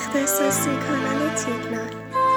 اختصاصی کانال تیگنال.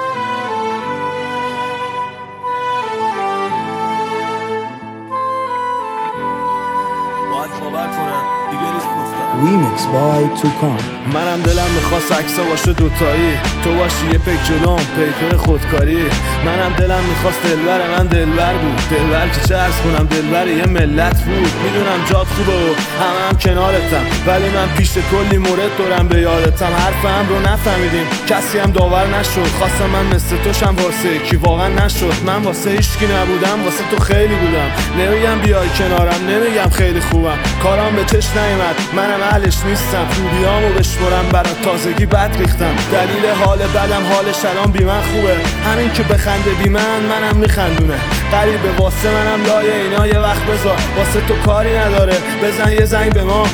Remix by Tukan. منم دلم میخواست عکسا باشه دوتایی، تو باشی یه پک جلوم پیکر خودکاری. منم دلم میخواست دلبر من دلبر بود، دلبر که چه عرض کنم دلبر یه ملت بود. میدونم جات خوبه و همه کنارتم، ولی من پیش کلی مورد دارم به یادتم. حرفم رو نفهمیدیم کسی هم داور نشد، خواستم من مثل توشم واسه کی واقعا نشد. من واسه هیچکی نبودم، واسه تو خیلی بودم. نمیگم بیای کنارم، نمیگم خیلی خوبم، کارام به چش نیومد، منم اهلش نیستم. خوبیامو بشمرم برا تازگی بد ریختم. دلیل حال بدم حالش الان بی من خوبه، همین که بخنده بی منم میخندونه. غریبه واسه منم لایه اینا یه وقت بذار، واسه تو کاری نداره بزن یه زنگ به ما.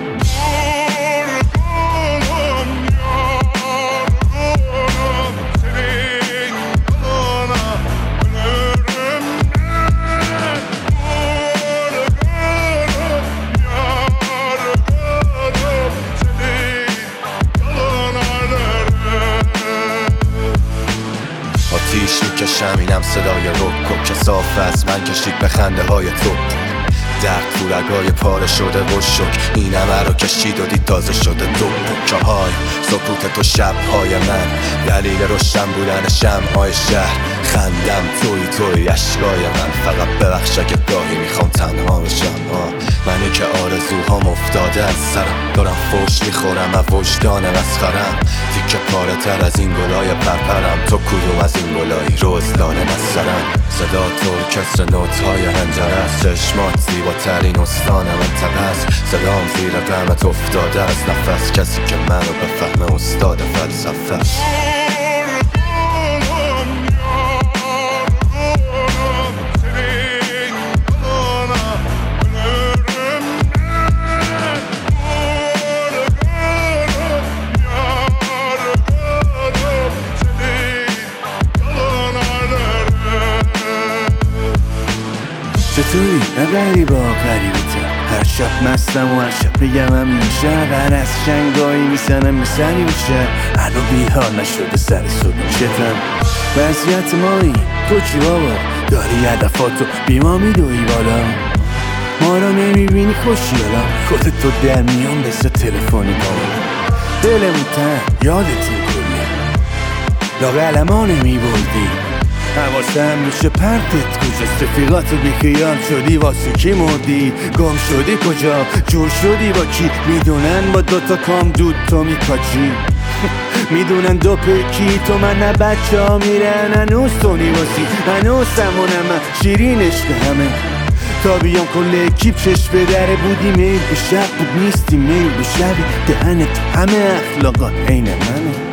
آتیش میکشم اینم صدای رک که صاف از من کشید به خنده های تو. درد تو رگای پاره شده و شک، این همه رو کشید و دید تازه شده دو که های سکوت تو شبهای من، دلیل روشن بودن شمعهای شهر. خندم توی اشکای من، فقط ببخش اگه گاهی میخوام تنها بشم. منی که آرزوهام افتاده از سرم، دارم فوش میخورم از وجدان مسخرم. تیکه پاره تر از این گلای پرپرم، تو کدوم از این گلایی روزدانه نسرم. صدا ترکستر نوت‌های هنجره است، چشمات زیباترین استان منطقه است. صدام زیر قمت افتاده از نفس، کسی که منو بفهمه استاد فلسفه است. چطوری؟ نه غریبه ها غریبته، هر شب مستم و هر شب بگم همیشه. هر از شنگایی میزنم به سری میشه، هنو بیحال نشده سر شدم. وضعیت مایی تو چی بابا؟ داری هدفاتو بی ما میدوی بالا، ما رو نمیبینی خوشیالا، خودت تو در میان بسه تلفنی بابا. دلمون تن یادتون کنی لاغل ما نمیبردی، حواسم میشه پرتت کجاست. رفیقاتو بیخیال شدی واسه کی مردی؟ گم شدی کجا؟ جور شدی با کی؟ میدونن با دوتا کام دود تو میکاچی میدونن دو پکی تو من نه بچه ها میرن هنوز تو نیواسی، هنوز سمونم شیرین عشق همه. تا بیام کل اکیب چشم به دره بودی، میل به شب بود نیستی میل به شبی. دهنت همه اخلاقات عین منه.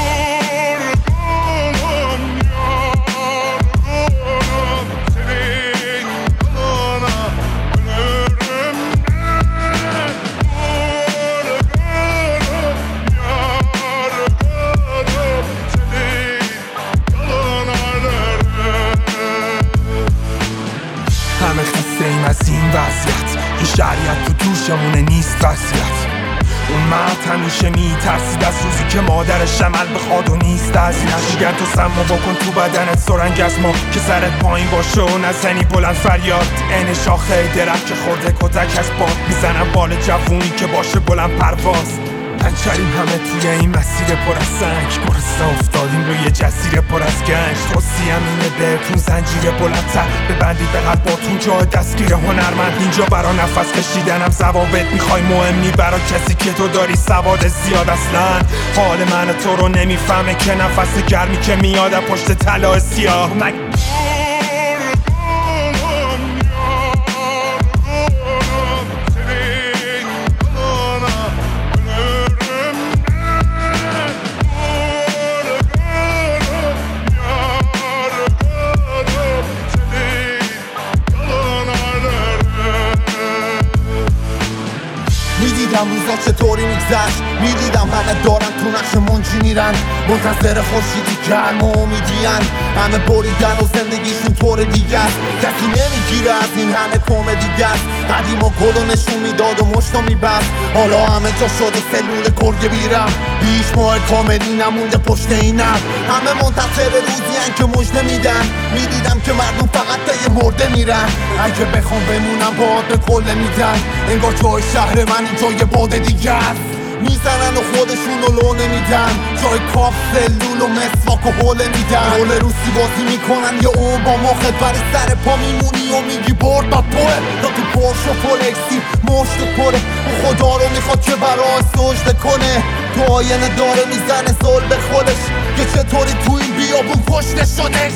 همه خسته ایم از این وضعیت، این شریعت تو دوشمونه نیست وضعیت. اون مرد همیشه میترسید از روزی که مادرش عمل بخواد و نیست از این اشگر. تو سمو بکن تو بدنت سرنگ از ما که سرت پایین باشه و نزنی بلند فریاد. این شاخه درخت که خورده کتک از باد، میزنم بال جوونی که باشه بلند پرواز. پنچریم همه توی این مسیر پر از سنگ، گرسنه افتادیم روی جزیره پر از گنج. توصیم اینه بهتون زنجیر بلندتر ببندید به قلباتون، جای دستگیر هنرمند اینجا. برا نفس کشیدنم ضوابط میخوای مهمی، برا کسی که تو داری سواد زیاد. اصلا حال من تو رو نمیفهمه که نفس گرمی که میاد پشت طلا سیاه. میدیدم روزا چطوری میگذشت، میدیدم همه دارن تو نقش منجی میرن، منتظر خورشیدی گرم و امیدین، همه بریدن و زندگیشون طور دیگه است. کسی نمیگیره از این همه کمدی است. قدیم و گل نشون میداد و مشتو میبست، حالا همه جا شده سلول گرگ بیرم. بیش ماه کاملی نمونده پشت اینم، همه منتظر روزی هن که مژده میدن. میدیدم که مردم فقط طی مرده میرن، اگه بخوام بمونم باد به کله میدن. انگار جای شهر من این جای باد دیگه است. میزنن و خودشون رو لو نمیدن، جای کاف سلول و مسواک و حوله میدن. رول روسی بازی میکنن یه اون با مخت بری سر پا میمونی و میگی برد با توه. تا تو پرش و فولکسی مشت پره، خدا رو میخواد که برای سجده کنه. تو آینه داره میزنه زل به خودش که چطوری تو این بیابون کشته شدش.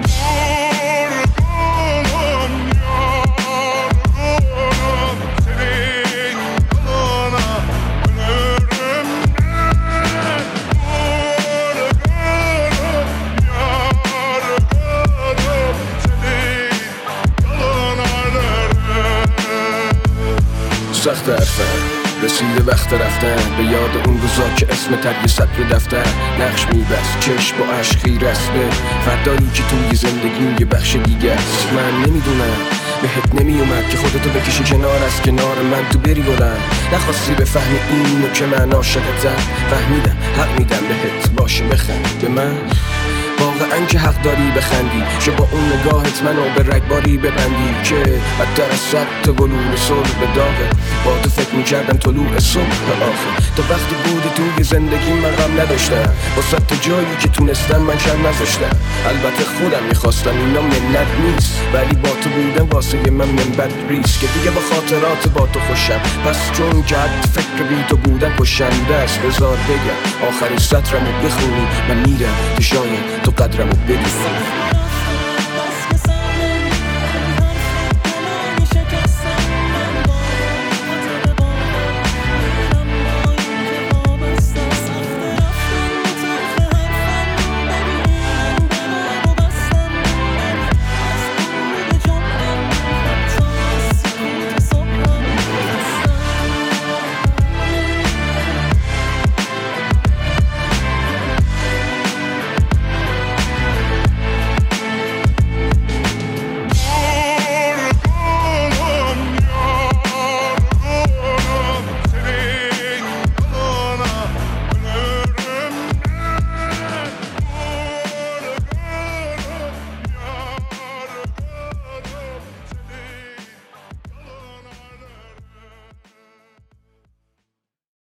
سخت حرفه رسیده وقت رفتن، به یاد اون روزا که اسم تگ سطر دفتر نقش میبست، چشم با عشق خیره است به فردایی که توی زندگیم یه بخش دیگه است. من نمیدونم بهت نمیومد که خودتو بکشی کنار از کنار من تو بری بلند. نخواستی بفهمی اینو که من عاشقتم، فهمیدم حق میدم بهت باشه بخند به من. واقعا که حق داری بخندی، که با اون نگاهت منو به رگباری ببندی که بدتر از صد تا گلوله صلح به داغه. با تو فکر میکردم طلوع صبح آخه، تا وقتی بودی توی زندگی من غم نداشتم، با صد تا جایی که تونستم من شر نذاشتم. البته خودم میخواستم اینا منت نیست، ولی با تو بودم واسه من منبت ریست که دیگه با خاطرات با تو خوشم. پس چون که حد فکر بی تو بودن کشنده است، بذار بگم آخرین سطرمو بخونی من میرم که شاید تو قدرمو بدونی.